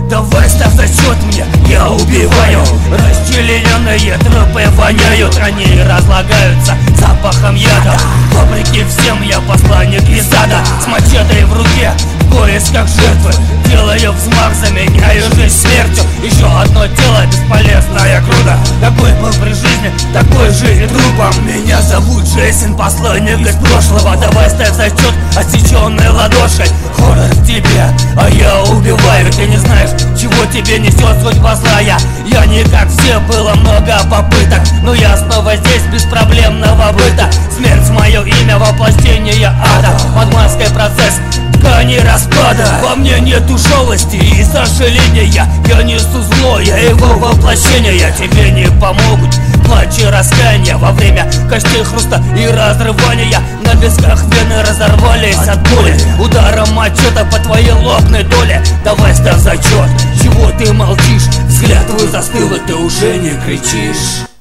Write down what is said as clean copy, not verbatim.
Давай ставь зачет мне, я убиваю. Расчлененные трупы воняют, ранее разлагаются запахом яда. Вопреки всем я посланник из ада, с мачете в руке, в поисках жертвы. Делаю взмах, заменяю жизнь смертью. Еще одно тело, бесполезная груда. Такой был при жизни, такой же и трупом. Меня зовут Джейсон, посланник из прошлого. Давай ставь зачет отсеченной ладошкой. Хоррор в тебе, а я убиваю. Ты не знаешь, чего тебе несет судьба злая. Я не как все, было много попыток, но я снова здесь без проблемного быта. Смерть мое имя, воплощение ада. Под маской процесс ткани распада. Во мне нету жалости и сожаления. Я несу зло, я его воплощение. Тебе не помогут плач и раскаяния. Во время костей хруста и разрывания на висках вены разорвались от боли. Ударом мачете по твоей лобной доле. Давай ставь зачет, чего ты молчишь? Взгляд твой застыл, и ты уже не кричишь.